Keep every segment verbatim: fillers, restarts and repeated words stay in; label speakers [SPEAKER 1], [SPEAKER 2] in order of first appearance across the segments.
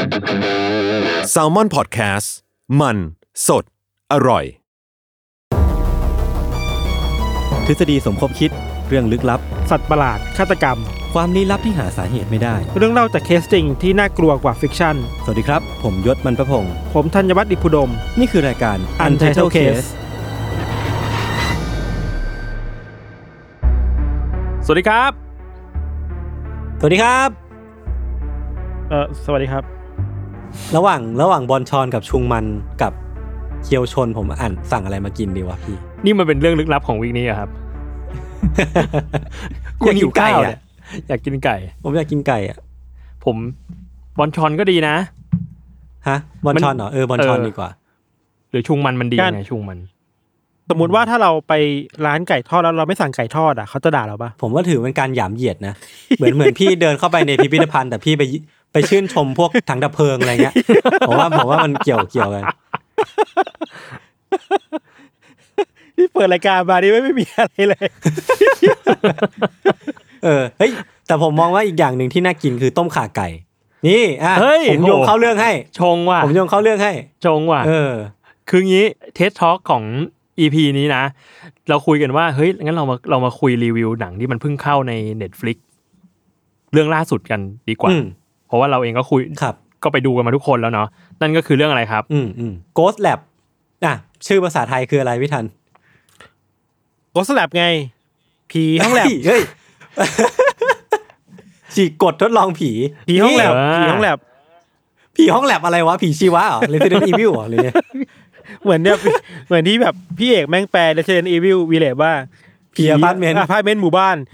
[SPEAKER 1] Salmon Podcast มันสดอร่อย
[SPEAKER 2] ทฤษฎีสมคบคิดเรื่องลึกลับ
[SPEAKER 3] สัตว์ประหลาดฆาตกรรม
[SPEAKER 2] ความลี้ลับที่หาสาเหตุไม่ได้
[SPEAKER 3] เรื่องเล่าจากเคสจริงที่น่ากลัวกว่าฟิกชั่น
[SPEAKER 2] สวัสดีครับผมยศมันประพงษ์
[SPEAKER 3] ผมธัญวัฒน์อิพุดม
[SPEAKER 2] นี่คือรายการ
[SPEAKER 3] Untitled Case
[SPEAKER 4] สวัสดีครับ
[SPEAKER 2] สวัสดีครับ
[SPEAKER 3] เออสวัสดีครับ
[SPEAKER 2] ระหว่างระหว่างบอนชอนกับชุงมันกับเคียวชนผมอ่านสั่งอะไรมากินดีวะพี่
[SPEAKER 4] นี่มันเป็นเรื่องลึกลับของวีคนี้อะครับ
[SPEAKER 2] อยากกินไก่อ่ะ
[SPEAKER 4] อยากกินไก่
[SPEAKER 2] ผมอยากกินไก่อ่ะ
[SPEAKER 4] ผมบอนชอนก็ดีนะ
[SPEAKER 2] ฮะบอนชอนเหรอเออบอนชอนดีกว่า
[SPEAKER 4] หรือชุงมันมันดีไงชุงมัน
[SPEAKER 3] สมมุติว่าถ้าเราไปร้านไก่ทอดแล้วเราไม่สั่งไก่ทอดอ่ะเขาจะด่าเราปะ
[SPEAKER 2] ผมว่าถือเป็นการหยามเหยียดนะ เหมือนเหมือนพี่เดินเข้าไปในพิพิธภัณฑ์แต่พี่ไปไปชื่นชมพวกถังดับเพลิงอะไรเงี้ยผมว่าผมว่ามันเกี่ยวเกี่ยวกัน
[SPEAKER 3] ที่เปิดรายการมานี่ไม่ไม่มีอะไรเลย
[SPEAKER 2] เออเฮ้ยแต่ผมมองว่าอีกอย่างหนึ่งที่น่ากินคือต้มข่าไก่นี่อ่ะผมโยงเข้าเรื่องให้
[SPEAKER 4] ชงว่ะ
[SPEAKER 2] ผมโยงเข้าเรื่องให้
[SPEAKER 4] ชงว่ะ
[SPEAKER 2] เออ
[SPEAKER 4] คืองี้เทสทอล์กของ อี พี นี้นะเราคุยกันว่าเฮ้ยงั้นเรามาเรามาคุยรีวิวหนังที่มันเพิ่งเข้าใน Netflix เรื่องล่าสุดกันดีกว่าเพราะว่าเราเองก็คุยก็ไปดูกันมาทุกคนแล้วเนาะนั่นก็คือเรื่องอะไรครับ
[SPEAKER 2] อืมอืม Ghost Lab อ่ะชื่อภาษาไทยคืออะไรพี่ทัน
[SPEAKER 3] Ghost Lab ไงผีห้องแลบ
[SPEAKER 2] เฮ้ยฉีกกดทดลองผี
[SPEAKER 3] ผีห้องแลบผีห้องแลบ
[SPEAKER 2] ผีห้องแลบอะไรวะผีชีวะเหรอ Resident Evil เหรอหรือเนี่ย
[SPEAKER 3] เหมือนเนี่ยเหมือนที่แบบพี่เอกแม่งแปล Resident Evil Village ว่า
[SPEAKER 2] ผีอพาร์ตเมนต์
[SPEAKER 3] อพาร์ตเมนต์หมู่บ้าน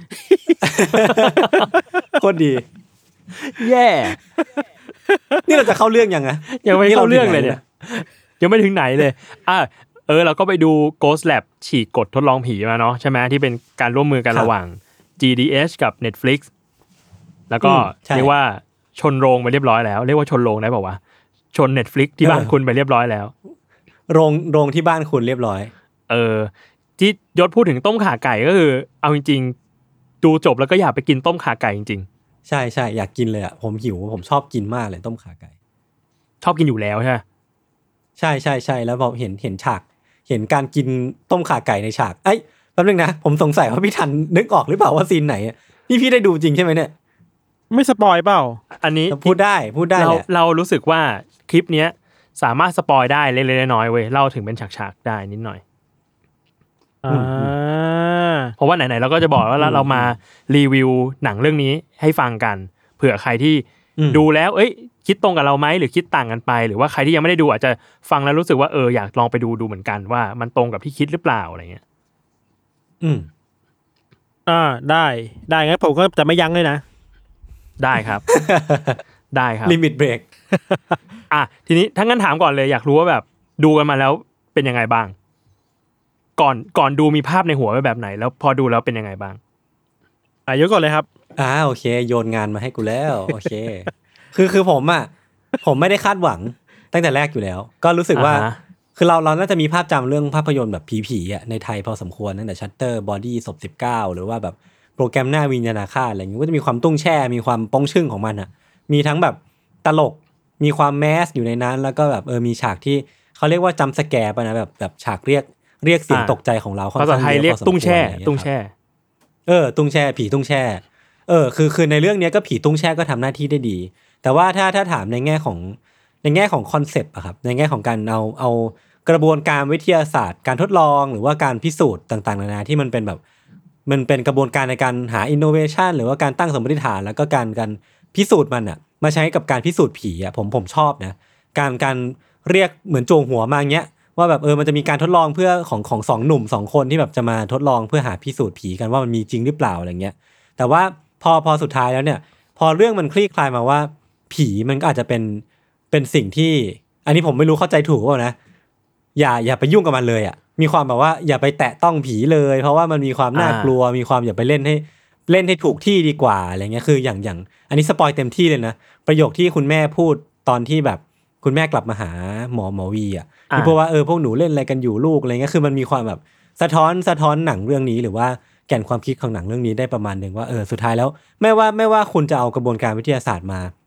[SPEAKER 2] โคตรดีแย่นี่เราจะเข้าเรื่องยังไง
[SPEAKER 4] ยังไม่เข้าเรื่องเลยเนี่ยยังไม่ถึงไหนเลยอ่ะเออเราก็ไปดู Ghost Lab ฉีกกดทดลองผีมาเนาะใช่ไหมที่เป็นการร่วมมือกันระหว่าง จี ดี เอช กับ Netflix แล้วก็เรียกว่าชนโรงไปเรียบร้อยแล้วเรียกว่าชนโรงได้ป่าววะชน Netflix ที่บ้านคุณไปเรียบร้อยแล้ว
[SPEAKER 2] โรงโรงที่บ้านคุณเรียบร้อย
[SPEAKER 4] เออที่ยศพูดถึงต้มข่าไก่ก็คือเอาจริงๆดูจบแล้วก็อยากไปกินต้มข่าไก่จริง
[SPEAKER 2] ๆใช่ๆอยากกินเลยอ่ะผมหิวผมชอบกินมากเลยต้มข่าไก่
[SPEAKER 4] ชอบกินอยู่แล้วใช่
[SPEAKER 2] ใช่ๆๆแล้วพอเห็นเห็นฉากเห็นการกินต้มข่าไก่ในฉากเอ้ยแป๊บนึงนะผมสงสัยว่าพี่ทันนึกออกหรือเปล่าว่าซีนไหนนี่พี่ได้ดูจริงใช่ไหมเนี่ย
[SPEAKER 3] ไม่สปอยเปล่า
[SPEAKER 4] อันนี้
[SPEAKER 2] พูดได้พูดได้แหละ
[SPEAKER 4] เรารู้สึกว่าคลิปเนี้ยสามารถสปอยได้เล็กๆน้อยๆเว้ยเล่าถึงเป็นฉากๆได้นิดหน่อย
[SPEAKER 3] อ่า
[SPEAKER 4] เพราะว่าไหนๆเราก็จะบอกว่าเรามารีวิวหนังเรื่องนี้ให้ฟังกันเผื่อใครที่ดูแล้วเอ้ยคิดตรงกับเราไหมหรือคิดต่างกันไปหรือว่าใครที่ยังไม่ได้ดูอาจจะฟังแล้วรู้สึกว่าเอออยากลองไปดูดูเหมือนกันว่ามันตรงกับที่คิดหรือเปล่าอะไรเงี้ย
[SPEAKER 2] อืม
[SPEAKER 3] อ่าได้ได้งั้นผมก็จะไม่ยั้งเลยนะ
[SPEAKER 4] ได้ครับได้ครับ
[SPEAKER 2] ลิมิตเบรก
[SPEAKER 4] อ่ะทีนี้ถ้างั้นถามก่อนเลยอยากรู้ว่าแบบดูกันมาแล้วเป็นยังไงบ้างก่อนก่อนดูมีภาพในหัวไว้แบบไหนแล้วพอดูแล้วเป็นยังไงบ้าง
[SPEAKER 3] อ่ะยกก่อนเลยครับ
[SPEAKER 2] อ่าโอเคโยนงานมาให้กูแล้วโอเคคือคือผมอ่ะผมไม่ได้คาดหวังตั้งแต่แรกอยู่แล้วก็รู้สึกว่าคือเราเราน่าจะมีภาพจำเรื่องภาพยนตร์แบบผีๆอ่ะในไทยพอสมควรตั้งแต่ Shutter Body ศพสิบเก้าหรือว่าแบบโปรแกรมหน้าวิญญาณฆาตอะไรอย่างเงี้ยก็จะมีความตุ้งแช่มีความป้องชึ่งของมันอ่ะมีทั้งแบบตลกมีความแมสอยู่ในนั้นแล้วก็แบบเออมีฉากที่เขาเรียกว่าจัมป์สแกร์ป่ะนะแบบแบบฉากเรียกเรียกเสียงตกใจของเรา
[SPEAKER 4] ค่อนข้างเยอะพอสมควรภาษาไทยเรียกตุ้งแช่ตุ้งแช่
[SPEAKER 2] เออตุ้งแช่ผีตุ้งแช่เออคือคือในเรื่องนี้ก็ผีตุ้งแช่ก็ทำหน้าที่ได้ดีแต่ว่าถ้าถ้าถามในแง่ของในแง่ของคอนเซปต์อะครับในแง่ของการเอาเอากระบวนการวิทยาศาสตร์การทดลองหรือว่าการพิสูจน์ต่างๆนานาที่มันเป็นแบบมันเป็นกระบวนการในการหาอินโนเวชันหรือว่าการตั้งสมมติฐานแล้วก็การการพิสูจน์มันอะมาใช้กับการพิสูจน์ผีอ่ะผมผมชอบนะการการเรียกเหมือนโจงหัวมาอย่างเงี้ยว่าแบบเออมันจะมีการทดลองเพื่อของของสองหนุ่มสองคนที่แบบจะมาทดลองเพื่อหาพิสูจน์ผีกันว่ามันมีจริงหรือเปล่าอะไรเงี้ยแต่ว่าพอพอสุดท้ายแล้วเนี่ยพอเรื่องมันคลี่คลายมาว่าผีมันก็อาจจะเป็นเป็นสิ่งที่อันนี้ผมไม่รู้เข้าใจถูกเปล่านะอย่าอย่าไปยุ่งกับมันเลยอ่ะมีความแบบว่าอย่าไปแตะต้องผีเลยเพราะว่ามันมีความน่ากลัวมีความอย่าไปเล่นให้เล่นให้ถูกที่ดีกว่าอะไรเงี้ยคืออย่างอย่างอันนี้สปอยเต็มที่เลยนะประโยคที่คุณแม่พูดตอนที่แบบคุณแม่กลับมาหาหมอหมอวีอ่ะที่พูดว่าเออพวกหนูเล่นอะไรกันอยู่ลูกอะไรเงี้ยคือมันมีความแบบสะท้อนสะท้อนหนังเรื่องนี้หรือว่าแก่นความคิดของหนังเรื่องนี้ได้ประมาณนึงว่าเออสุดท้ายแล้วไม่ว่าไม่ว่าคุณจะเอากระบวนการวิทยาศาสตร์มา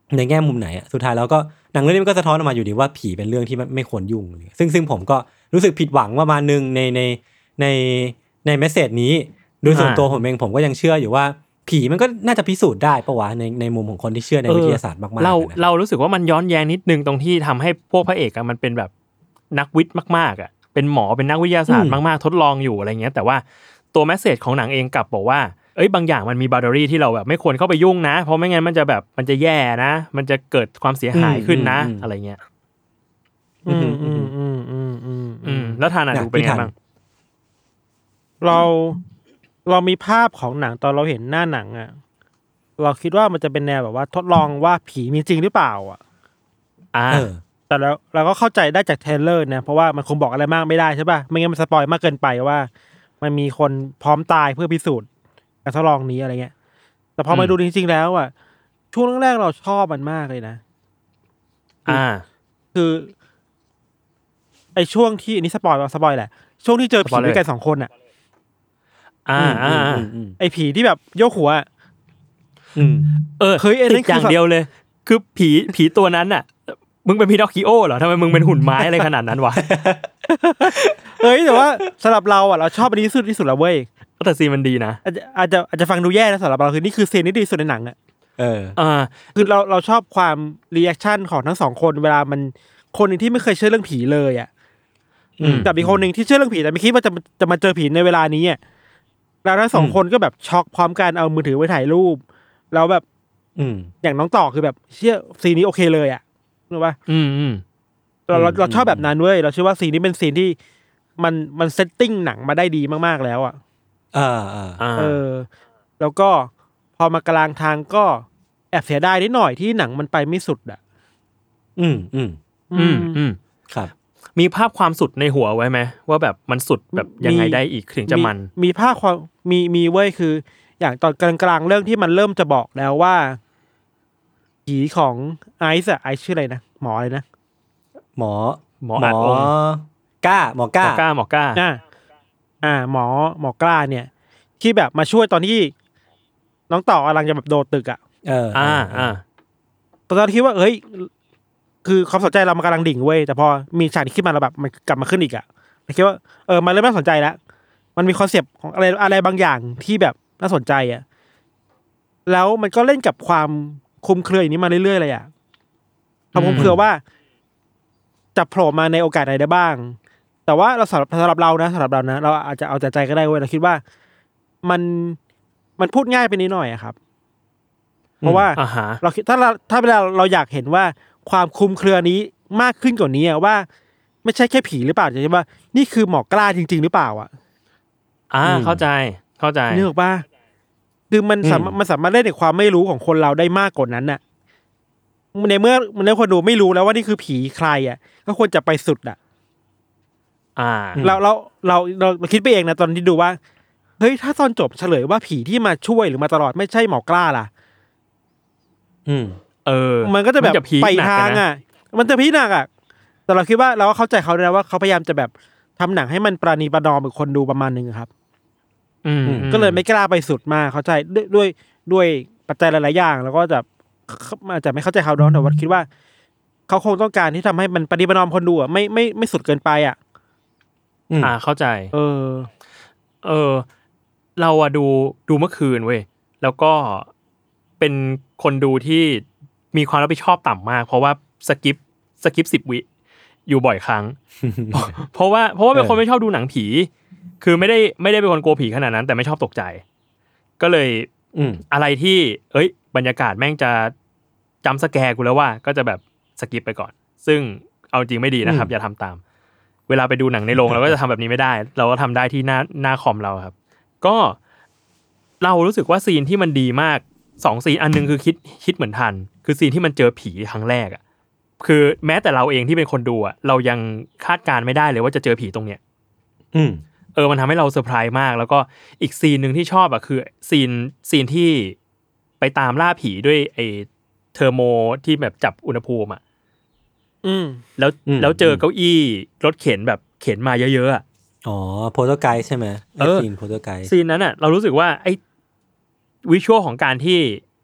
[SPEAKER 2] ในแง่มุมไหนอ่ะสุดท้ายแล้วก็หนังเรื่องนี้มันก็สะท้อนออกมาอยู่ดีว่าผีเป็นเรื่องที่ไม่ไม่ควรยุ่งเลยซึ่งซึ่งผมก็รู้สึกผิดหวังประมาณนึงในในในในเมสเสจนี้โดยส่วนตัวผมเองผมก็ยังเชื่ออยู่ว่าผีมันก็น่าจะพิสูจน์ได้ปะวะในในมุมของคนที่เชื่อในวิทยาศาสตร์มากๆ
[SPEAKER 4] เรา
[SPEAKER 2] นะ
[SPEAKER 4] เรารู้สึกว่ามันย้อนแย้งนิดนึงตรงที่ทำให้พวกพระเอกอะมันเป็นแบบนักวิทย์มากๆอะเป็นหมอเป็นนักวิทยาศาสตร์มากๆทดลองอยู่อะไรเงี้ยแต่ว่าตัวเมสเสจของหนังเองกลับบอกว่าเอ้ยบางอย่างมันมีบาวเดอรี่ที่เราแบบไม่ควรเข้าไปยุ่งนะเพราะไม่งั้นมันจะแบบมันจะแย่นะมันจะเกิดความเสียหายขึ้นนะอะไรเงี้ย
[SPEAKER 3] อืมอืมอืมอืมอืม
[SPEAKER 4] อืมแล้วทานอ่ะดูเป็นไงบ้าง
[SPEAKER 3] เราเรามีภาพของหนังตอนเราเห็นหน้าหนังอ่ะเราคิดว่ามันจะเป็นแนวแบบว่าทดลองว่าผีมีจริงหรือเปล่าอ่ะ
[SPEAKER 4] อ่า
[SPEAKER 3] แต่แล้วเราก็เข้าใจได้จากเทรลเลอร์นะเพราะว่ามันคงบอกอะไรมากไม่ได้ใช่ป่ะไม่งั้นมันสปอยมากเกินไปว่ามันมีคนพร้อมตายเพื่อพิสูจน์การทดลองนี้อะไรเงี้ยแต่พอมาดูจริงๆแล้วอ่ะช่วงแรกๆเราชอบมันมากเลยนะ
[SPEAKER 4] อ่า
[SPEAKER 3] คือไอช่วงที่อันนี้สปอยล์ว่าสปอยล์แหละช่วงที่เจอผีด้วยกันสองคนอ่ะ
[SPEAKER 4] อ่าอ่า
[SPEAKER 3] ไอผีที่แบบโยกหัว
[SPEAKER 2] อืม
[SPEAKER 4] เออเฮ้ยติดอย่างเดียวเลยคือผีผีตัวนั้นน่ะมึงเป็นพีนอคคิโอเหรอทำไมมึงเป็นหุ่นไม้อะไรขนาดนั้นวะ
[SPEAKER 3] เฮ้ยแต่ว่าสำหรับเราอ่ะเราชอบอันนี้ที่สุดที่สุดแล้วเว้ย
[SPEAKER 4] แต่ซีนมันดีนะ
[SPEAKER 3] อาจจะอาจจะอาจจะฟังดูแย่นะสำหรับเราคือนี่คือซีนที่ดีสุดในหนังอ่ะ
[SPEAKER 2] เออ
[SPEAKER 3] อ่าคือเราเราชอบความรีแอคชั่นของทั้งสองคนเวลามันคนนึงที่ไม่เคยเชื่อเรื่องผีเลยอ่ะกับอีกคนนึงที่เชื่อเรื่องผีแต่ไม่คิดว่าจะจะมาเจอผีในเวลานี้อ่ะแล้วทั้งสองคนก็แบบช็อกพร้อมกันเอามือถือไว้ถ่ายรูปแล้วแบบ
[SPEAKER 2] อืม
[SPEAKER 3] อย่างน้องต่อคือแบบเชื่อซีนนี้โอเคเลยอ่ะรู้ป่ะ
[SPEAKER 4] อืมอืม
[SPEAKER 3] เราเราเราชอบแบบนั้นเว้ยเราเชื่อว่าซีนนี้เป็นซีนที่มันมันเซตติ้งหนังมาได้ดีมากๆแล้วอ่ะ
[SPEAKER 2] อ่าอ่า
[SPEAKER 3] เออแล้วก็พอมากลางทางก็แอบเสียดายนิดหน่อยที่หนังมันไปไม่สุดอ่ะ
[SPEAKER 2] อืมอืม
[SPEAKER 4] อืมอืม
[SPEAKER 2] ครับ
[SPEAKER 4] มีภาพความสุดในหัวไว้ไหมว่าแบบมันสุดแบบยังไงได้อีกถึงจะมัน
[SPEAKER 3] มีภาพความมีมีเว้ยคืออย่างตอนกลางกลางเรื่องที่มันเริ่มจะบอกแล้วว่าผีของไอซ์อะไอซ์ชื่ออะไรนะหมออะไรนะ
[SPEAKER 2] หมอ
[SPEAKER 4] หมออัดอง
[SPEAKER 2] ก้าหมอก้า
[SPEAKER 4] หมอก้าหมอก้า
[SPEAKER 3] อ่าอ่าหมอหมอกล้าเนี่ยที่แบบมาช่วยตอนที่น้องต่อกำลังจะแบบโดดตึกอ่ะ
[SPEAKER 2] เออ
[SPEAKER 4] อ่าอ่า
[SPEAKER 3] ตอนนั้นคิดว่าเฮ้ยคือความสนใจเรามันกำลังดิ่งเว้ยแต่พอมีฉากที่ขึ้นมาเราแบบมันกลับมาขึ้นอีกอ่ะเราคิดว่าเออมันเริ่มน่าสนใจแล้วมันมีคอนเซปต์ของอะไรอะไรบางอย่างที่แบบน่าสนใจอ่ะแล้วมันก็เล่นกับความคลุมเครืออย่างนี้มาเรื่อยๆเลยอ่ะความคลุมเครือว่าจะโผล่มาในโอกาสใดได้บ้างแต่ว่าเราสำหรับสำหรับเรานะสำหรับเรานะเราอาจจะเอาแต่ใจก็ได้เว้ยเราคิดว่ามันมันพูดง่ายไปนิดหน่อยอะครับเพราะว่าเราคิดถ้าเราถ้าเวลาเราอยากเห็นว่าความคลุมเครือนี้มากขึ้นกว่านี้ว่าไม่ใช่แค่ผีหรือเปล่าจะใช่ว่านี่คือหมอกล้าจริงๆหรือเปล่าอ่ะ
[SPEAKER 4] อ่าเข้าใจเข้าใจ
[SPEAKER 3] นึกออกป่ะคือมันสามารถมันสามารถเล่นในความไม่รู้ของคนเราได้มากกว่านั้นน่ะในเมื่อในคนดูไม่รู้แล้วว่านี่คือผีใครอ่ะก็ควรจะไปสุดอ่ะ
[SPEAKER 4] อ่า
[SPEAKER 3] เราเราเราเราคิดไปเองนะตอนที่ดูว่าเฮ้ยถ้าตอนจบเฉลยว่าผีที่มาช่วยหรือมาตลอดไม่ใช่หมอกล้าล่ะ
[SPEAKER 2] อืม
[SPEAKER 3] เออมันก็จะแบบไปทางอ่ะมันจะพีหนักอ่ะแต่เราคิดว่าเราก็เข้าใจเขาด้วยนะว่าเขาพยายามจะแบบทำหนังให้มันประนีประนอมกับคนดูประมาณนึงครับ
[SPEAKER 4] อืม
[SPEAKER 3] ก็เลยไม่กล้าไปสุดมากเข้าใจด้วยด้วยด้วยปัจจัยหลายๆอย่างแล้วก็จะอาจจะไม่เข้าใจเขาดอนแต่ว่าคิดว่าเขาคงต้องการที่ทำให้มันประนีประนอมคนดูอ่ะไม่ไม่ไม่สุดเกินไปอ่ะ
[SPEAKER 4] อ่าเข้าใจ
[SPEAKER 3] เออ
[SPEAKER 4] เออเราอะดูดูเมื่อคืนเว้ยแล้วก็เป็นคนดูที่มีความรับผิดชอบต่ำมากเพราะว่าสกิปสกิปสิบวิอยู่บ่อยครั้ง เพราะว่าเพราะว่าเป็นคนไม่ชอบดูหนังผีคือไม่ได้ไม่ได้เป็นคนกลัวผีขนาดนั้นแต่ไม่ชอบตกใจก็เลยอะไรที่เอ้ยบรรยากาศแม่งจะจำสแกร์กูแล้วว่าก็จะแบบสกิปไปก่อนซึ่งเอาจริงไม่ดีนะครับอย่าทำตามเวลาไปดูหนังในโรงเราก็จะทำแบบนี้ไม่ได้เราก็ทำได้ที่หน้าหน้าคอมเราครับก็เรารู้สึกว่าซีนที่มันดีมากสองซีนอันนึงคือคิดคิดเหมือนทันคือซีนที่มันเจอผีครั้งแรกอ่ะคือแม้แต่เราเองที่เป็นคนดูอ่ะเรายังคาดการไม่ได้เลยว่าจะเจอผีตรงเนี้ย
[SPEAKER 2] อืม
[SPEAKER 4] เออมันทำให้เราเซอร์ไพรส์มากแล้วก็อีกซีนนึงที่ชอบอ่ะคือซีนซีนที่ไปตามล่าผีด้วยไอ้เทอร์โมที่แบบจับอุณหภูมิอ่ะ
[SPEAKER 3] อืม
[SPEAKER 4] แล้วแล้วเจอเก้าอี้รถเข็นแบบเข็นมาเยอะๆอ่ะ
[SPEAKER 2] อ๋อโปรโตไกด์ใช่ไหม
[SPEAKER 4] เออ
[SPEAKER 2] ซีนโปรโตไกด์
[SPEAKER 4] ซีนนั้นอ่ะเรารู้สึกว่าไอ้วิชวลของการที่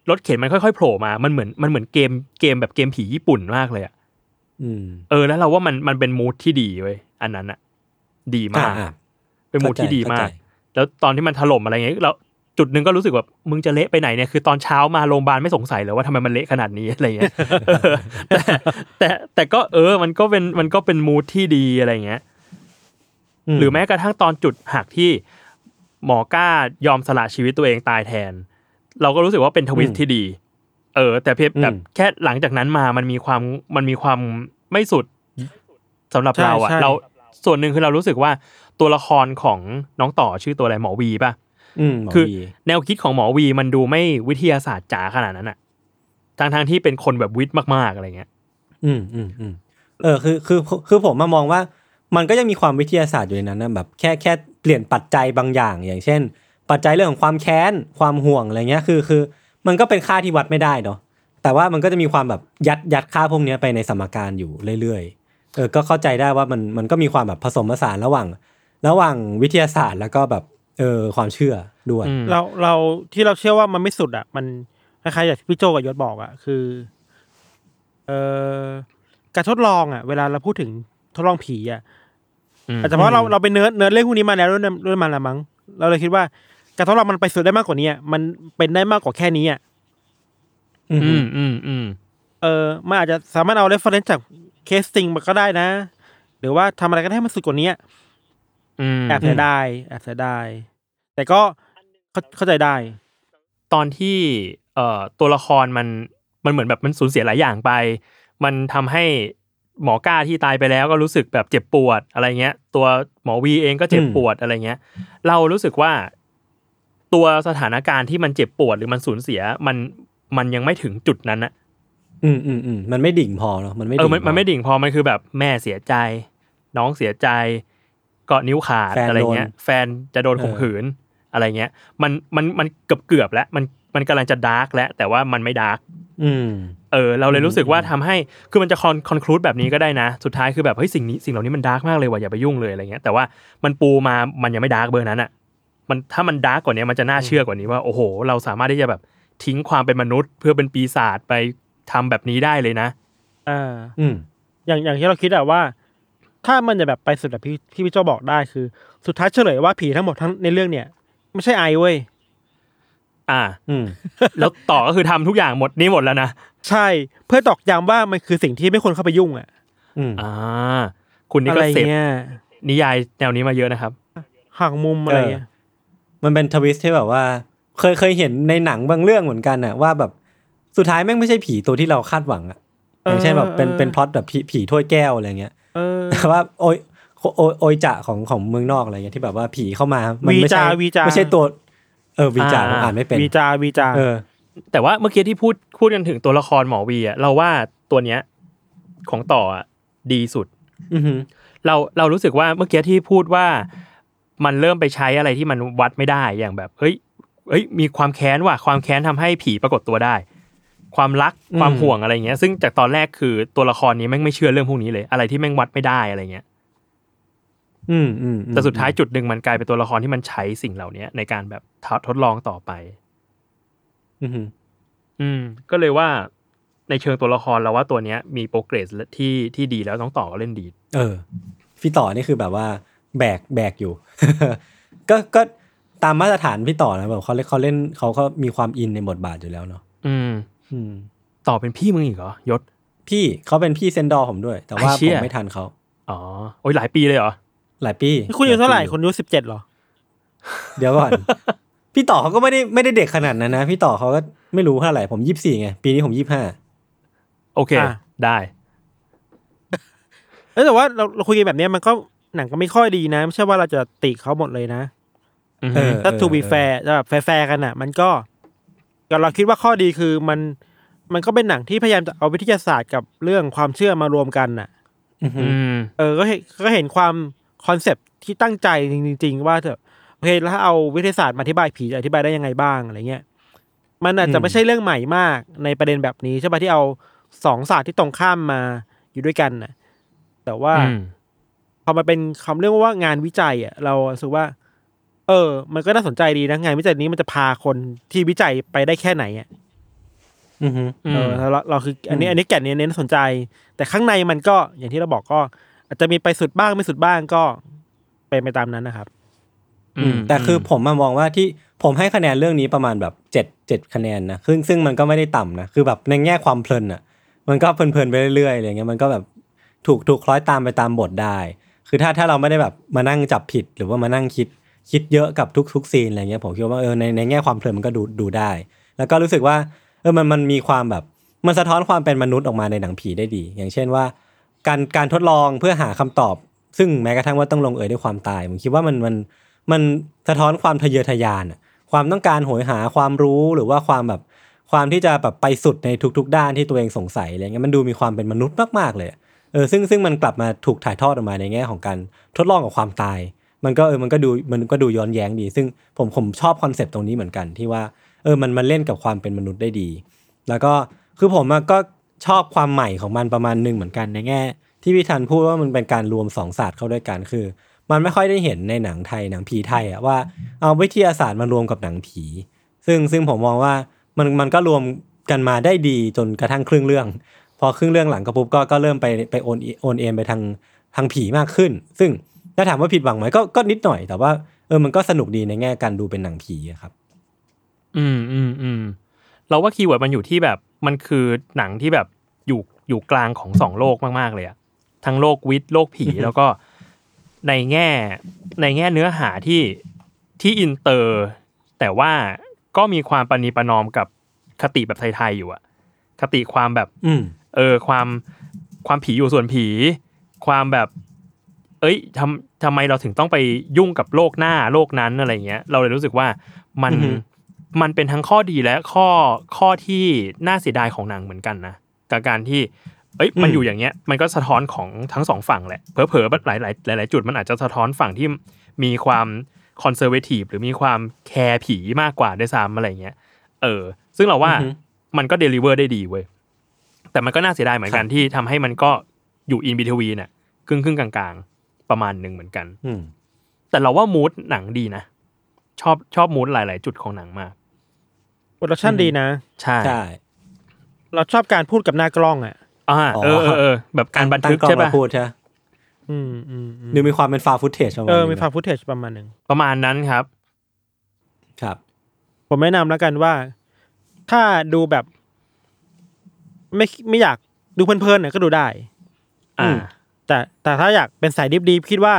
[SPEAKER 4] รถเข็นมันค่อยๆโผล่มามันเหมือนมันเหมือนเกมเกมแบบเกมผีญี่ปุ่นมากเลยอ่ะ
[SPEAKER 2] อืม
[SPEAKER 4] เออแล้วเราว่ามันมันเป็นมูดที่ดีเว้ยอันนั้นอ่ะดีมาก
[SPEAKER 2] อ่า
[SPEAKER 4] เป็นมูดที่ดีมาก
[SPEAKER 2] เข้าใจ
[SPEAKER 4] แล้วตอนที่มันถล่มอะไรเงี้ยเราจุดหนึ่งก็รู้สึกแบบมึงจะเละไปไหนเนี่ยคือตอนเช้ามาโรงพยาบาลไม่สงสัยเลยว่าทำไมมันเละขนาดนี้อะไรเงี้ย แต่แต่แต่ก็เออมันก็เป็นมันก็เป็นมูดที่ดีอะไรเงี้ยหรือแม้กระทั่งตอนจุดหักที่หมอก้ายอมสละชีวิตตัวเองตายแทนเราก็รู้สึกว่าเป็นทวิสต์ที่ดีเออแต่เพียงแต่แค่หลังจากนั้นมามันมีความมันมีความไม่สุดสำหรับเราอ่ะเราส่วนหนึ่งคือเรารู้สึกว่าตัวละครของน้องต่อชื่อตัวอะไรหมอวีป่ะคือแนวคิดของหมอวีมันดูไม่วิทยาศาสตร์จ๋าขนาดนั้นอ่ะทั้งทางที่เป็นคนแบบวิทย์มากๆอะไรเงี้ย
[SPEAKER 2] อืมอืมอืมเออคือคือคือผมมามองว่ามันก็ยังมีความวิทยาศาสตร์อยู่ในนั้นนะแบบแค่แค่เปลี่ยนปัจจัยบางอย่างอย่างเช่นปัจจัยเรื่องของความแค้นความห่วงอะไรเงี้ยคือคือมันก็เป็นค่าที่วัดไม่ได้เนาะแต่ว่ามันก็จะมีความแบบยัดยัดค่าพวกนี้ไปในสมการอยู่เรื่อยๆเออก็เข้าใจได้ว่ามันมันก็มีความแบบผสมผสานระหว่างระหว่างวิทยาศาสตร์แล้วก็แบบเออความเชื่อด้วย
[SPEAKER 3] เราเราที่เราเชื่อว่ามันไม่สุดอ่ะมันคล้ายๆอย่างที่พี่โจกับยศบอกอ่ะคือเอ่อการทดลองอ่ะเวลาเราพูดถึงทดลองผีอ่ะอาจจะเพราะเราเราไปเนิร์ดเนิร์ดเรื่องพวกนี้มาแล้วด้วยด้วยมาละมั้งเราเลยคิดว่าการทดลองมันไปสุดได้มากกว่านี้มันเป็นได้มากกว่าแค่นี้อ่ะ
[SPEAKER 4] อืมอืมอืม
[SPEAKER 3] เออมันอาจจะสามารถเอาเรฟเฟอเรนซ์จากเคสจริงมาก็ได้นะหรือว่าทำอะไรก็ได้ให้มันสุดกว่านี้แอบเสียดายแอบเสียดายแต่ก็เข้าใจได้
[SPEAKER 4] ตอนที่เอ่อตัวละครมันมันเหมือนแบบมันสูญเสียหลายอย่างไปมันทำให้หมอก้าที่ตายไปแล้วก็รู้สึกแบบเจ็บปวดอะไรเงี้ยตัวหมอวีเองก็เจ็บปวดอะไรเงี้ยเรารู้สึกว่าตัวสถานการณ์ที่มันเจ็บปวดหรือมันสูญเสียมันมันยังไม่ถึงจุดนั้นนะ
[SPEAKER 2] อืมอืมอืมมันไม่ดิ่งพอเนาะมันไม่
[SPEAKER 4] เออมันมันไม่ดิ่งพอมันคือแบบแม่เสียใจน้องเสียใจเกาะนิ้วขาดอะไรเงี้ยแฟนจะโดนข่มขืนอะไรเงี้ยมันมันมันเกือบเกือบแล้วมันมันกำลังจะดาร์กแล้วแต่ว่ามันไม่ดาร์กเออเราเลยรู้สึกว่าทำให้คือมันจะคอนคอนคลูดแบบนี้ก็ได้นะสุดท้ายคือแบบเฮ้ยสิ่งนี้สิ่งเหล่านี้มันดาร์กมากเลยว่ะอย่าไปยุ่งเลยอะไรเงี้ยแต่ว่ามันปูมามันยังไม่ดาร์กเบอร์นั้นอ่ะมันถ้ามันดาร์กกว่านี้มันจะน่าเชื่อกว่านี้ว่าโอ้โหเราสามารถที่จะแบบทิ้งความเป็นมนุษย์เพื่อเป็นปีศาจไปทำแบบนี้ได้เลยนะ
[SPEAKER 3] อ่าอืมอย่างอย่างที่เราคิดอะว่าถ้ามันจะแบบไปสุดแบบพี่พี่พี่โจบอกได้คือสุดท้ายเฉลยว่าผีทั้งหมดทั้งในเรื่องเนี่ยไม่ใช่ไอเว้ย
[SPEAKER 4] อ่าอืมแล้วต่อก็คือทำทุกอย่างหมดนี่หมดแล้วนะ
[SPEAKER 3] ใช่เพื่อตอกย้ำว่ามันคือสิ่งที่ไม่ควรเข้าไปยุ่งอ่ะ
[SPEAKER 4] อืมอ่าคุณนี่ก็เสพนิยายแนวนี้มาเยอะนะครับ
[SPEAKER 3] หักมุมอะไรเงี้ย
[SPEAKER 2] มันเป็นทวิสต์ที่แบบว่าเคยเคยเห็นในหนังบางเรื่องเหมือนกันน่ะว่าแบบสุดท้ายแม่งไม่ใช่ผีตัวที่เราคาดหวังอ่ะอย่างเช่นแบบเป็นเป็นพล็อตแบบผีผีถ้วยแก้วอะไรเงี้ยแต่ว่าโอยโอยโอยจะของของเมืองนอกอะไรเงี้ยที่แบบว่าผีเข้ามามันไม่ใช่ไม่ใช่ตัวเออวีจาผมอ่านไม่เป็น
[SPEAKER 3] วีจาวีจา
[SPEAKER 4] เออแต่ว่าเมื่อกี้ที่พูดพูดกันถึงตัวละครหมอวีอ่ะเราว่าตัวเนี้ยของต่ออ่ะดีสุด
[SPEAKER 2] อือ
[SPEAKER 4] เราเรารู้สึกว่าเมื่อกี้ที่พูดว่ามันเริ่มไปใช้อะไรที่มันวัดไม่ได้อย่างแบบเฮ้ยเฮ้ยมีความแค้นว่ะความแค้นทำให้ผีปรากฏตัวได้ความรักความห่วงอะไรเงี้ยซึ่งจากตอนแรกคือตัวละครนี้แม่งไม่เชื่อเรื่องพวกนี้เลยอะไรที่แม่งวัดไม่ได้อะไรเงี้ย
[SPEAKER 2] อืมอืม
[SPEAKER 4] แต่สุดท้ายจุดหนึ่งมันกลายเป็นตัวละครที่มันใช้สิ่งเหล่านี้ในการแบบทดลองต่อไป
[SPEAKER 2] อืม
[SPEAKER 4] อืมก็เลยว่าในเชิงตัวละครเราว่าตัวเนี้ยมีโปรเกรสที่ที่ดีแล้วต้องต่อก็เล่นดี
[SPEAKER 2] เออพี่ต่อนี่คือแบบว่าแบกแบกอยู่ ก็ก็ตามมาตรฐานพี่ต่อนะแบบเขาเล่นเขาเล่นเขาก็มีความอินในบทบาทอยู่แล้วเนาะ
[SPEAKER 4] อืมอืมต่อเป็นพี่มึงอีกเหรอยศ
[SPEAKER 2] พี่เขาเป็นพี่เซนดอร์ผมด้วยแต่ว่าผมไม่ทันเขา
[SPEAKER 4] อ๋อโอ้ยหลายปีเลยเหรอ
[SPEAKER 2] หลายปี
[SPEAKER 3] คุณอายุเท่าไหร่คุณอายุสิบเจ็ดเหรอ
[SPEAKER 2] เดี๋ยวก่อน พี่ต่อเขาก็ไม่ได้ไม่ได้เด็กขนาดนั้นนะพี่ต่อเขาก็ไม่รู้เท่าไหร่ผมยี่สิบสี่ไงปีนี้ผมยี่สิบห้า
[SPEAKER 4] โอเคได้
[SPEAKER 3] แต่ว่าเราเราคุยกันแบบนี้มันก็หนังก็ไม่ค่อยดีนะไม่ใช่ว่าเราจะติเขาหมดเลยนะถ้า to be fair แบบแฟร์ๆกันอ่ะมันก็เราคิดว่าข้อดีคือมันมันก็เป็นหนังที่พยายามจะเอาวิทยาศาสตร์กับเรื่องความเชื่อมารวมกันน่ะเออก็เห็นก็เห็นความคอนเซปต์ที่ตั้งใจจริงๆว่าจะโอเคแล้วถ้าเอาวิทยาศาสตร์มาอธิบายผีจะอธิบายได้ยังไงบ้างอะไรเงี้ยมันอาจจะไม่ใช่เรื่องใหม่มากในประเด็นแบบนี้ใช่ป่ะที่เอาสองศาสตร์ที่ตรงข้ามมาอยู่ด้วยกันน่ะแต่ว่าพอมาเป็นคำเรื่องว่างานวิจัยอ่ะเราสึกว่าเออมันก็น่าสนใจดีนะงานวิจัยนี้มันจะพาคนที่วิจัยไปได้แค่ไหนอ่ะ
[SPEAKER 2] อือฮึ
[SPEAKER 3] เออเราเราคืออันนี้อันนี้แก่นเน้นสนใจแต่ข้างในมันก็อย่างที่เราบอกก็อาจจะมีไปสุดบ้างไม่สุดบ้างก็เป็นไปตามนั้นนะครับ
[SPEAKER 2] อืมแต่คือผมมองว่าที่ผมให้คะแนนเรื่องนี้ประมาณแบบเจ็ด เจ็ดคะแนนนะซึ่งซึ่งมันก็ไม่ได้ต่ำนะคือแบบในแง่ความเพลินอ่ะมันก็เพลินๆไปเรื่อยๆอะไรเงี้ยมันก็แบบถูกถูกคล้อยตามไปตามบทได้คือถ้าถ้าเราไม่ได้แบบมานั่งจับผิดหรือว่ามานั่งคิดคิดเยอะกับทุกๆซีนอะไรเงี้ยผมคิดว่าเออในในแง่ความเพลินมันก็ดูดูได้แล้วก็รู้สึกว่าเออมันมันมีความแบบมันสะท้อนความเป็นมนุษย์ออกมาในหนังผีได้ดี อย่างเช่นว่าการการทดลองเพื่อหาคำตอบซึ่งแม้กระทั่งว่าต้องลงเอยด้วยความตายผมคิดว่ามันมันมันสะท้อนความทะเยอทะยานอะความต้องการโหยหาความรู้หรือว่าความแบบความที่จะแบบไปสุดในทุกๆด้านที่ตัวเองสงสัยอะไรเงี้ยมันดูมีความเป็นมนุษย์มากๆเลยเออซึ่งซึ่งมันกลับมาถูกถ่ายทอดออกมาในแง่ของการทดลองกับความตายมันก็เออมันก็ดูมันก็ดูย้อนแย้งดีซึ่งผมผมชอบคอนเซปต์ตรงนี้เหมือนกันที่ว่าเออมันมันเล่นกับความเป็นมนุษย์ได้ดีแล้วก็คือผมก็ชอบความใหม่ของมันประมาณนึงเหมือนกันในแง่ที่พี่ธันพูดว่ามันเป็นการรวมสองศาสตร์เข้าด้วยกันคือมันไม่ค่อยได้เห็นในหนังไทยหนังผีไทยอะว่าเอาวิทยาศาสตร์มารวมกับหนังผีซึ่งซึ่งผมมองว่ามันมันก็รวมกันมาได้ดีจนกระทั่งครึ่งเรื่องพอครึ่งเรื่องหลังก็ปุ๊บก็ก็เริ่มไปไปโอนโอนเอ็นไปทางทางผีมากขึ้นซึ่งถ้าถามว่าผิดหวังไหมก็ก็นิดหน่อยแต่ว่าเออมันก็สนุกดีในแง่การดูเป็นหนังผีครับ
[SPEAKER 4] อืมอืมอืมเราว่าคีย์เวิร์ดมันอยู่ที่แบบมันคือหนังที่แบบอยู่อยู่กลางของสองโลกมากๆเลยอะทั้งโลกวิทย์โลกผี แล้วก็ในแง่ในแง่เนื้อหาที่ที่อินเตอร์แต่ว่าก็มีความประนีประนอมกับคติแบบไทยๆอยู่อะคติความแบบ
[SPEAKER 2] อืม
[SPEAKER 4] เออความความผีอยู่ส่วนผีความแบบเอ้ยทำทำไมเราถึงต้องไปยุ่งกับโลกหน้าโลกนั้นอะไรเงี้ยเราเลยรู้สึกว่ามัน
[SPEAKER 2] อือฮึ
[SPEAKER 4] มันเป็นทั้งข้อดีและข้อข้อที่น่าเสียดายของหนังเหมือนกันนะกับการที่เอ้ยมันอยู่อย่างเงี้ยมันก็สะท้อนของทั้งสองฝั่งแหละเผลอๆหลายหลายหลายๆจุดมันอาจจะสะท้อนฝั่งที่มีความคอนเซอร์เวทีฟหรือมีความแคร์ผีมากกว่าด้วยซ้ำอะไรเงี้ยเออซึ่งเราว่ามันก็เดลิเวอร์ได้ดีเว้ยแต่มันก็น่าเสียดายเหมือนกันที่ทำให้มันก็อยู่อินบิทวีนน่ะครึ่งครึ่งกลางๆประมาณหนึ่งเหมือนกันแต่เราว่ามูดหนังดีนะชอบชอบมูดหลายๆจุดของหนังมาก
[SPEAKER 3] โปรดักชั่นดีนะ
[SPEAKER 4] ใช่
[SPEAKER 2] ใช่
[SPEAKER 3] เราชอบการพูดกับหน้ากล้องอ่ะ
[SPEAKER 4] อ่าเออเออเออแบบการบันทึกใช่ป่ะ
[SPEAKER 2] พูดใช่
[SPEAKER 3] อืมอืม
[SPEAKER 2] ดูมีความเป็นฟาวฟุตเทจประมาณ
[SPEAKER 3] เออมีฟาวฟุตเทจประมาณนึง
[SPEAKER 4] ประมาณนั้นครับ
[SPEAKER 2] ครับ
[SPEAKER 3] ผมแนะนำแล้วกันว่าถ้าดูแบบไม่ไม่อยากดูเพลินๆเนี่ยก็ดูได้
[SPEAKER 4] อ่า
[SPEAKER 3] แต่แต่ถ้าอยากเป็นสายดิบๆคิดว่า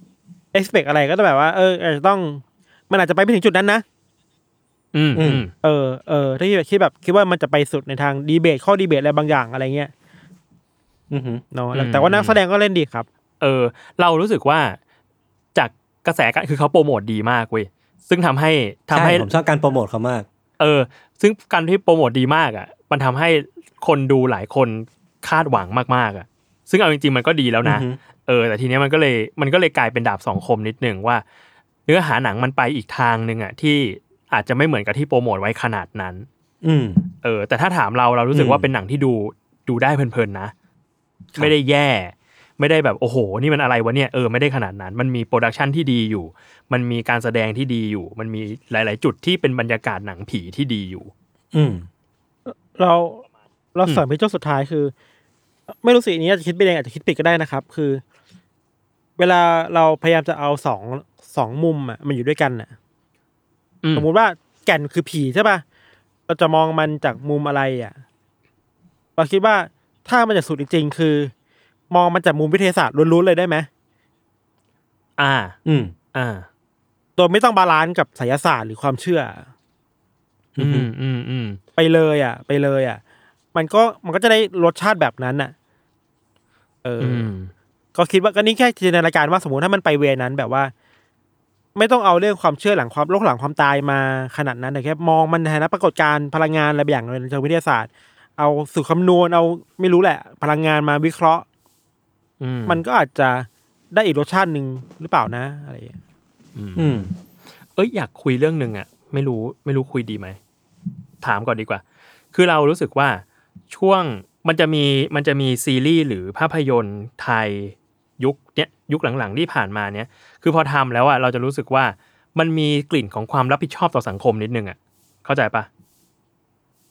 [SPEAKER 3] expect อะไรก็ต้องแบบว่าเอออาจจะต้องมันอาจจะไปไม่ถึงจุดนั้นนะ
[SPEAKER 4] อืมอืม
[SPEAKER 3] เออเออถ้าคิดแบบคิดว่ามันจะไปสุดในทางดีเบตข้อดีเบตอะไรบางอย่างอะไรเงี้ย
[SPEAKER 2] อือฮึ
[SPEAKER 3] เนาะแต่ว่านักแสดงก็เล่นดีครับ
[SPEAKER 4] เออเรารู้สึกว่าจากกระแสการคือเขาโปรโมทดีมากเว้ยซึ่งทำให้ทำให้
[SPEAKER 2] ผมชอบการโปรโมทเขามาก
[SPEAKER 4] เออซึ่งการที่โปรโมทดีมากอ่ะมันทำให้คนดูหลายคนคาดหวังมากๆอ่ะซึ่งเอาจริงๆมันก็ดีแล้วนะเออแต่ทีเนี้ยมันก็เลยมันก็เลยกลายเป็นดาบสองคมนิดนึงว่าเนื้อหาหนังมันไปอีกทางนึงอ่ะที่อาจจะไม่เหมือนกับที่โปรโมทไว้ขนาดนั้น
[SPEAKER 2] อืม
[SPEAKER 4] เออแต่ถ้าถามเราเรารู้สึกว่าเป็นหนังที่ดูดูได้เพลินๆนะไม่ได้แย่ไม่ได้แบบโอ้โหนี่มันอะไรวะเนี่ยเออไม่ได้ขนาดนั้นมันมีโปรดักชันที่ดีอยู่มันมีการแสดงที่ดีอยู่มันมีหลายๆจุดที่เป็นบรรยากาศหนังผีที่ดีอยู่
[SPEAKER 2] อืม
[SPEAKER 3] เราเราเสริมไปจุดสุดท้ายคือไม่รู้สินี้อาจจะคิดไปเองอาจจะคิดผิดก็ได้นะครับคือเวลาเราพยายามจะเอาสองสองมุมอ่ะมันอยู่ด้วยกันน่ะสมมุติว่าแก่นคือผีใช่ป่ะเราจะมองมันจากมุมอะไรอ่ะเราคิดว่าถ้ามันจะสุดจริงๆคือมองมันจากมุมวิทยาศาสตร์ล้วนๆเลยได้ไหม
[SPEAKER 4] อ่า
[SPEAKER 2] อืม
[SPEAKER 4] อ่า
[SPEAKER 3] โดยไม่ต้องบาลานซ์กับไสยศาสตร์หรือความเชื่อ
[SPEAKER 4] อืมอืมอืม
[SPEAKER 3] ไปเลยอ่ะไปเลยอ่ะมันก็มันก็จะได้รสชาติแบบนั้นน่ะเออก็คิดว่าก็นี่แค่จินตนาการว่าสมมติถ้ามันไปเวนั้นแบบว่าไม่ต้องเอาเรื่องความเชื่อหลังความโลกหลังความตายมาขนาดนั้นแต่แค่มองมันในฐานะปรากฏการณ์พลังงานอะไรอย่างในเชิงวิทยาศาสตร์เอาสูตรคำนวณเอาไม่รู้แหละพลังงานมาวิเคราะห์มันก็อาจจะได้อีกรสชาตินึงหรือเปล่านะอะไรอย่างเงี้ย
[SPEAKER 4] อืมเอ้ยอยากคุยเรื่องนึงอ่ะไม่รู้ไม่รู้คุยดีไหมถามก่อนดีกว่าคือเรารู้สึกว่าช่วงมันจะมีมันจะมีซีรีส์หรือภาพยนตร์ไทยยุคเนี้ยยุคหลังๆที่ผ่านมาเนี้ยคือพอทำแล้วอ่ะเราจะรู้สึกว่ามันมีกลิ่นของความรับผิดชอบต่อสังคมนิดนึงอ่ะเข้าใจปะ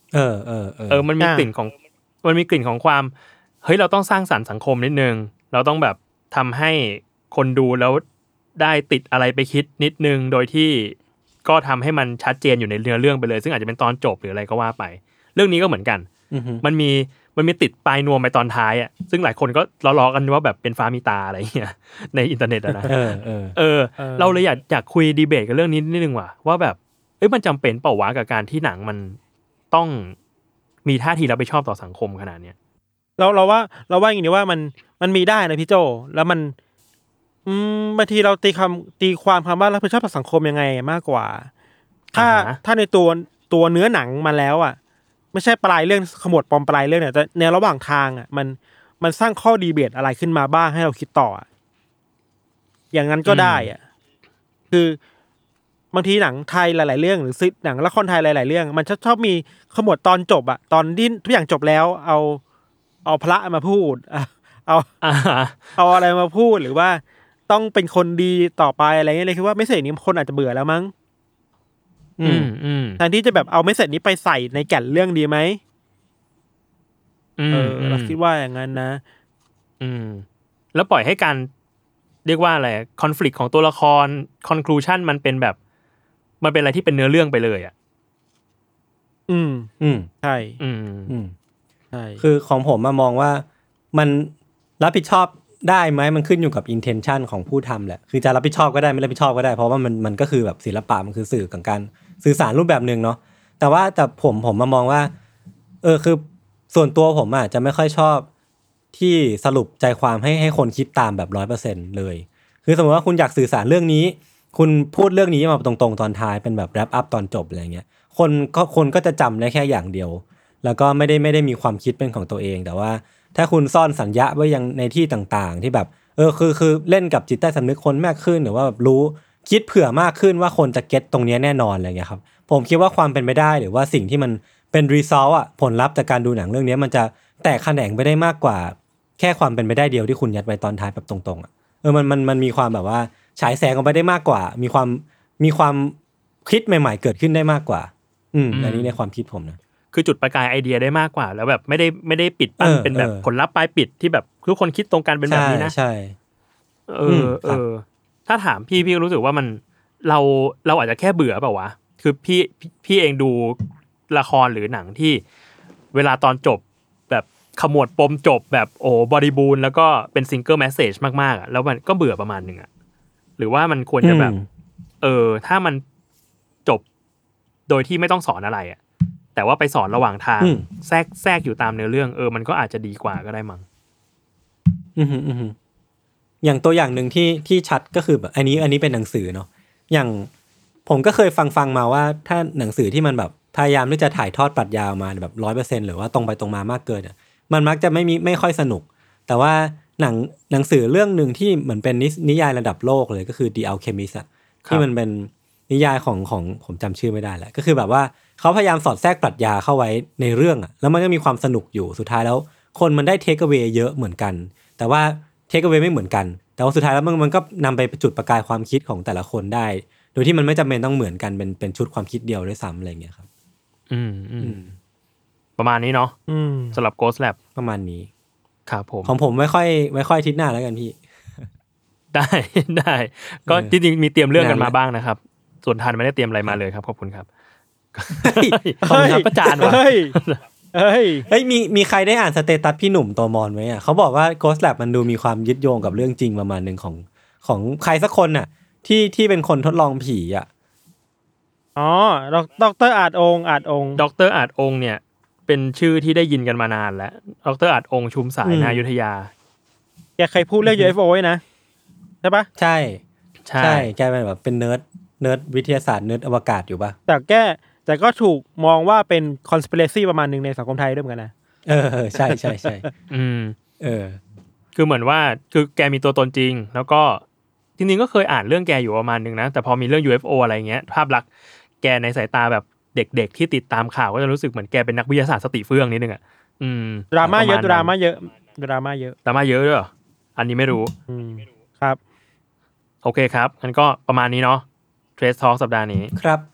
[SPEAKER 2] เออเออเออ
[SPEAKER 4] เออมันมีกลิ่นของมันมีกลิ่นของความเฮ้ยเราต้องสร้างสรรค์สังคมนิดนึงเราต้องแบบทำให้คนดูแล้วได้ติดอะไรไปคิดนิดนึงโดยที่ก็ทำให้มันชัดเจนอยู่ในเนื้อเรื่องไปเลยซึ่งอาจจะเป็นตอนจบหรืออะไรก็ว่าไปเรื่องนี้ก็เหมือนกันมันมีมันมีติดปลายนวมไปตอนท้ายอ่ะซึ่งหลายคนก็ล้อๆกันว่าแบบเป็นฟ้ามีตาอะไรเงี้ยในอินเทอร์เน็ตอะนะ
[SPEAKER 2] เออเออ
[SPEAKER 4] เออเราเลยอยากอยากคุยดีเบตกันเรื่องนี้นิดนึงว่ะว่าแบบเอ้ยมันจำเป็นเปล่าวะกับการที่หนังมันต้องมีท่าทีรับผิดชอบต่อสังคมขนาดเนี้ย
[SPEAKER 3] เราเราว่าเราว่าอย่างนี้ว่ามันมันมีได้นะพี่โจแล้วมันอืมบางทีเราตีคำตีความคำว่ารับผิดชอบต่อสังคมยังไงมากกว่าถ้าถ้าในตัวตัวเนื้อหนังมาแล้วอ่ะไม่ใช่ปลายเรื่องขมวดปมปลายเรื่องเนี่ยแต่ในระหว่างทางอ่ะมันมันสร้างข้อดีเบตอะไรขึ้นมาบ้างให้เราคิดต่ออย่างนั้นก็ได้อ่ะคือบางทีหนังไทยหลายๆเรื่องหรือซิหนังละครไทยหลายๆเรื่องมันชอบมีขมวดตอนจบอ่ะตอนที่ทุกอย่างจบแล้วเอาเอาพระมาพูดเอาเอาอะไรมาพูดหรือว่าต้องเป็นคนดีต่อไปอะไรเงี้ยเลยคิดว่าไม่เสร็จนี้คนอาจจะเบื่อแล้วมั้ง
[SPEAKER 4] อืมอืม
[SPEAKER 3] แทนที่จะแบบเอาไม่เสร็จนี้ไปใส่ในแก่นเรื่องดีไหมเออเราคิดว่าอย่างนั้นนะ
[SPEAKER 4] อืมแล้วปล่อยให้การเรียกว่าอะไรคอนฟลิกต์ของตัวละครคอนคลูชั่นมันเป็นแบบมันเป็นอะไรที่เป็นเนื้อเรื่องไปเลยอ่ะ
[SPEAKER 3] อืม
[SPEAKER 2] อืม
[SPEAKER 3] ใช่
[SPEAKER 4] อืม
[SPEAKER 2] อืม
[SPEAKER 3] ใช่
[SPEAKER 2] คือของผมมามองว่ามันรับผิดชอบได้ไหมมันขึ้นอยู่กับ intention ของผู้ทำแหละคือจะรับผิดชอบก็ได้ไม่รับผิดชอบก็ได้เพราะว่ามันมันก็คือแบบศิลปะมันคือสื่อของการสื่อสารรูปแบบนึงเนาะแต่ว่าแต่ผมผมมามองว่าเออคือส่วนตัวผมอ่ะจะไม่ค่อยชอบที่สรุปใจความให้ให้คนคิดตามแบบ ร้อยเปอร์เซ็นต์ เลยคือสมมติว่าคุณอยากสื่อสารเรื่องนี้คุณพูดเรื่องนี้มาตรงๆตอนท้ายเป็นแบบ wrap up ตอนจบอะไรเงี้ยคนก็คนก็จะจำได้แค่อย่างเดียวแล้วก็ไม่ได้ไม่ได้มีความคิดเป็นของตัวเองแต่ว่าถ้าคุณซ่อนสัญญาไว้ยังในที่ต่างๆที่แบบเออคือคือเล่นกับจิตใต้สำนึกคนมากขึ้นหรือว่าแบบรู้คิดเผื่อมากขึ้นว่าคนจะเก็ตตรงนี้แน่นอนอะไรเงี้ยครับผมคิดว่าความเป็นไปได้หรือว่าสิ่งที่มันเป็นรีซอลอ่ะผลลัพธ์จากการดูหนังเรื่องนี้มันจะแตกแขนงไปได้มากกว่าแค่ความเป็นไปได้เดียวที่คุณยัดไว้ตอนท้ายแบบตรงๆอ่ะเออมันมันมันมีความแบบว่าฉายแสงออกไปได้มากกว่ามีความมีความคิดใหม่ๆเกิดขึ้นได้มากกว่าอืมอันนี้ในความคิดผมนะ
[SPEAKER 4] คือจุดประกายไอเดียได้มากกว่าแล้วแบบไม่ได้ไม่ได้ปิดปั้นเป็นแบบผลลัพธ์ปลายปิดที่แบบทุกคนคิดตรงกันเป็นแบบนี้นะ
[SPEAKER 2] ใช่
[SPEAKER 4] เออเออถ้าถามพี่พี่รู้สึกว่ามันเราเราอาจจะแค่เบื่อเปล่าวะคือพี่พี่เองดูละครหรือหนังที่เวลาตอนจบแบบขมวดปมจบแบบโอ้บริบูรณ์แล้วก็เป็นซิงเกิลแมสเสจมากๆอ่ะแล้วมันก็เบื่อประมาณนึงอ่ะหรือว่ามันควรจะแบบเออถ้ามันจบโดยที่ไม่ต้องสอนอะไรอ่ะแต่ว่าไปสอนระหว่างทางแทรกแทรกอยู่ตามเนื้อเรื่องเออมันก็อาจจะดีกว่าก็ได้มั้ง
[SPEAKER 2] อืออืออย่างตัวอย่างหนึ่งที่ที่ชัดก็คือแบบอันนี้อันนี้เป็นหนังสือเนาะอย่างผมก็เคยฟังฟังมาว่าถ้าหนังสือที่มันแบบพยายามที่จะถ่ายทอดปรัชญาออกมาแบบ ร้อยเปอร์เซ็นต์ หรือว่าตรงไปตรงมามากเกินอ่ะมันมักจะไม่มีไม่ค่อยสนุกแต่ว่าหนังหนังสือเรื่องนึงที่เหมือนเป็นนิยายระดับโลกเลยก็คือ The Alchemist อ่ะที่มันเป็นนิยายของของผมจำชื่อไม่ได้แหละก็คือแบบว่าเขาพยายามสอดแทรกปรัชญาเข้าไว้ในเรื่องอ่ะแล้วมันก็มีความสนุกอยู่สุดท้ายแล้วคนมันได้เทคเอาไว้เยอะเหมือนกันแต่ว่าเทคเอาไว้ไม่เหมือนกันแต่ว่าสุดท้ายแล้วมันมันก็นำไปจุดประกายความคิดของแต่ละคนได้โดยที่มันไม่จำเป็นต้องเหมือนกันเป็นเป็นชุดความคิดเดียวด้วยซ้ำอะไรอย่างเงี้ยครับ
[SPEAKER 4] อืมอืมประมาณนี้เนาะสำหรับ Ghost Lab
[SPEAKER 2] ประมาณนี้
[SPEAKER 4] ครับผม
[SPEAKER 2] ของผมไม่ค่อยไม่ค่อยทิศหน้าแล้วกันพี่
[SPEAKER 4] ได้ได้ก็จริงๆมีเตรียมเรื่องกันมาบ้างนะครับส่วนทันไม่ได้เตรียมอะไรมาเลยครับขอบคุณครับขอบคุณครับอาจารย์ว่ะ
[SPEAKER 3] เฮ้ยเฮ้ย
[SPEAKER 2] เฮ้ยมีมีใครได้อ่านสเตตัสพี่หนุ่มตัวมอนไหมอ่ะเขาบอกว่า Ghost Lab มันดูมีความยึดโยงกับเรื่องจริงประมาณนึงของของใครสักคนน่ะที่ที่เป็นคนทดลองผีอ่ะ
[SPEAKER 3] อ๋อด็อกเตอร์อาจองค์อาจองค์
[SPEAKER 4] ด็อกเตอร์อาจองค์เนี่ยเป็นชื่อที่ได้ยินกันมานานแล้วด็อกเตอร์อาจองค์ชุมสายนายุทธยา
[SPEAKER 3] แกเคยพูดเรื่อง ยู เอฟ โอ ไว้นะใช่ปะ
[SPEAKER 2] ใช่ใช่แกเป็นแบบเป็นเนิร์ดเนิร์ดวิทยาศาสตร์เนิร์ดอวกาศอยู่ปะ
[SPEAKER 3] แต่แกแต่ก็ถูกมองว่าเป็น conspiracy ประมาณนึงในสังคมไทยด้วยเหมือนกันนะ
[SPEAKER 2] เออใช่ใช่ใช่
[SPEAKER 4] อืม
[SPEAKER 2] เออ
[SPEAKER 4] คือเหมือนว่าคือแกมีตัวตนจริงแล้วก็จริงๆก็เคยอ่านเรื่องแกอยู่ประมาณนึงนะแต่พอมีเรื่อง ยู เอฟ โอ อะไรเงี้ยภาพลักษณ์แกในสายตาแบบเด็กๆที่ติดตามข่าวก็จะรู้สึกเหมือนแกเป็นนักวิทยาศาสตร์สติเฟื่องนิดนึงอ่ะอืม
[SPEAKER 3] ดราม่าเยอะดราม่าเยอะดราม่าเยอะ
[SPEAKER 4] ดราม่าเยอะด้วยอันนี้ไม่รู้
[SPEAKER 3] อืมครับ
[SPEAKER 4] โอเคครับงั้นก็ประมาณนี้เนาะ Trace Talk สัปดาห์นี้
[SPEAKER 2] ครับ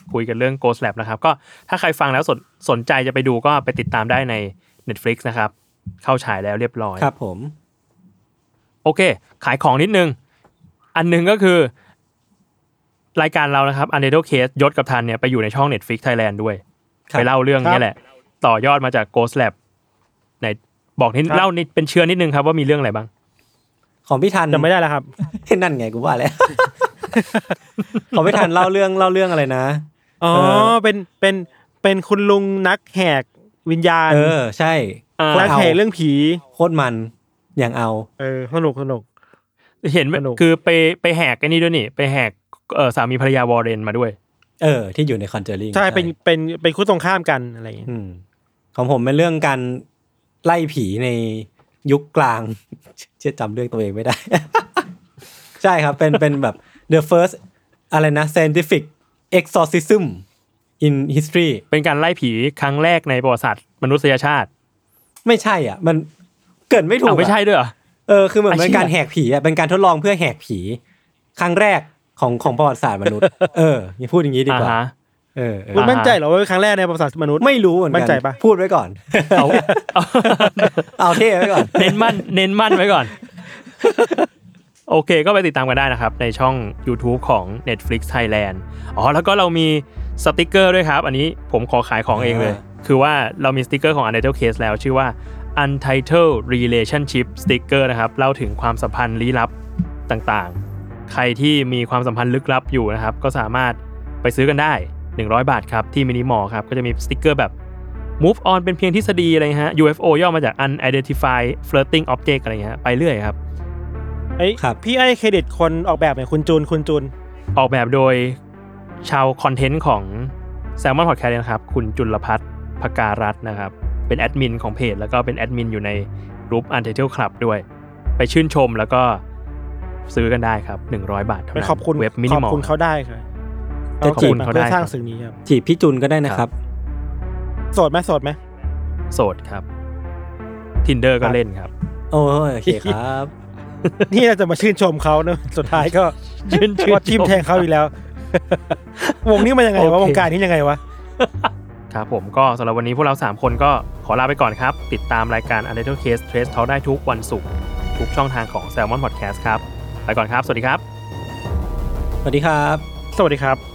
[SPEAKER 4] คุยกันเรื่อง Ghost Lab นะครับก็ถ้าใครฟังแล้วสนสนใจจะไปดูก็ไปติดตามได้ใน Netflix นะครับเข้าฉายแล้วเรียบร้อย
[SPEAKER 2] ครับผม
[SPEAKER 4] โอเคขายของนิดนึงอันนึงก็คือรายการเรานะครับ Untitled Case ยศกับทันเนี่ยไปอยู่ในช่อง Netflix Thailand ด้วยไปเล่าเรื่องนี้แหละต่อยอดมาจาก Ghost Lab ไหนบอกนิดเล่านิดเป็นเชื้อนิดนึงครับว่ามีเรื่องอะไรบ้าง
[SPEAKER 2] ของพี่ทัน
[SPEAKER 3] จำไม่ได้แล้วครับ
[SPEAKER 2] นั่นไงกูว่าแล้ว ของพี่ทันเล่าเรื่องเล่าเรื่องอะไรนะ
[SPEAKER 3] อ๋อเป็นเป็นเป็นคุณลุงนักแหกวิญญาณ
[SPEAKER 2] เออใช่
[SPEAKER 3] นักแหกเรื่องผี
[SPEAKER 2] โคตรมันอย่างเอา
[SPEAKER 3] เออสนุกสนุก
[SPEAKER 4] เห็นคือไปไปแหกไอ้นี่ด้วยนี่ไปแหกเออสามีภรรยาวอร์เรนมาด้วย
[SPEAKER 2] เออที่อยู่ในคอนเจอริง
[SPEAKER 3] ใช่เป็นเป็นเป็นคู่ตรงข้ามกันอะไรอย่างเงี้ย
[SPEAKER 2] ของผมเป็นเรื่องการไล่ผีในยุคกลางเชื่อจำเรื่องตัวเองไม่ได้ ใช่ครับเป็นเป็นแบบ the first อะไรนะ scientific exorcism in history
[SPEAKER 4] เป็นการไล่ผีครั้งแรกในประวัติศาสตร์มนุษยชาติ
[SPEAKER 2] ไม่ใช่อ่ะมันเกิดไม่ถูก
[SPEAKER 4] ไม่ใช่ด้วยเหรอ
[SPEAKER 2] เออคือเหมือนเป็นการแหกผีอ่ะเป็นการทดลองเพื่อแหกผีครั้งแรกของของประวัติศาสตร์มนุษย์เอออย่าพูดอย่างนี้ดีกว่าเออ
[SPEAKER 3] คุณมั่นใจเหรอว่าเป็นครั้งแรกในประวัติศาสตร์มนุษย์
[SPEAKER 2] ไม่รู้เหมือนกันมั่นใจปะพูดไว้ก่อนเอาเอาเท่ไว้ก่อน
[SPEAKER 4] เน้นมั่นเน้นมั่นไว้ก่อนโอเคก็ไปติดตามกันได้นะครับในช่อง YouTube ของ Netflix Thailand อ๋อแล้วก็เรามีสติกเกอร์ด้วยครับอันนี้ผมขอขายของเองเลยคือว่าเรามีสติกเกอร์ของ Untitled Case แล้วชื่อว่า Untitled Relationship Sticker นะครับเล่าถึงความสัมพันธ์ลี้ลับต่างๆใครที่มีความสัมพันธ์ลึกลับอยู่นะครับก็สามารถไปซื้อกันได้หนึ่งร้อยบาทครับที่มินิมอลครับก็จะมีสติกเกอร์แบบ Move on เป็นเพียงทฤษฎีอะไรฮะ ยู เอฟ โอ ย่อมาจาก Unidentified Floating Object อะไรเงี้ยไปเรื่อยครับ
[SPEAKER 3] เอ้ยพี่ไอ้เครดิตคนออกแบบเนี่ยคุณจูนคุณจูน
[SPEAKER 4] ออกแบบโดยชาวคอนเทนต์ของ Salmon Podcast นะครับคุณจุลภัทรภการัตน์นะครับเป็นแอดมินของเพจแล้วก็เป็นแอดมินอยู่ในกลุ่ม Untitled Club ด้วยไปชื่นชมแล้วก็ซื้อกันได้ครับหนึ่งร้อยบาทเท่านั้น
[SPEAKER 3] ขอบคุณเว็บมินิมอลขอบคุณเขาได้ครับ
[SPEAKER 2] จะจีบ
[SPEAKER 3] เขาได้สร้างสิ่งนี้ครับ
[SPEAKER 2] จีบพี่จุนก็ได้นะครับ
[SPEAKER 3] โสดไหมโสดไหม
[SPEAKER 4] โสดครับ Tinder ก็เล่นครับ
[SPEAKER 2] โอ้ยโอเคครับ
[SPEAKER 3] นี่เราจะมาชื่นชมเขาเนอะสุดท้ายก็ชื่นชมทิมแทงเขาอีกแล้ววงนี้มันยังไงวะวงการนี้ยังไงวะ
[SPEAKER 4] ครับผมก็สำหรับวันนี้พวกเราสามคนก็ขอลาไปก่อนครับติดตามรายการ Untitled Case Trace Talk ได้ทุกวันศุกร์ทุกช่องทางของ Salmon Podcast ครับไปก่อนครับสวัสดีครับ
[SPEAKER 2] สวัสดีครับ
[SPEAKER 3] สวัสดีครับ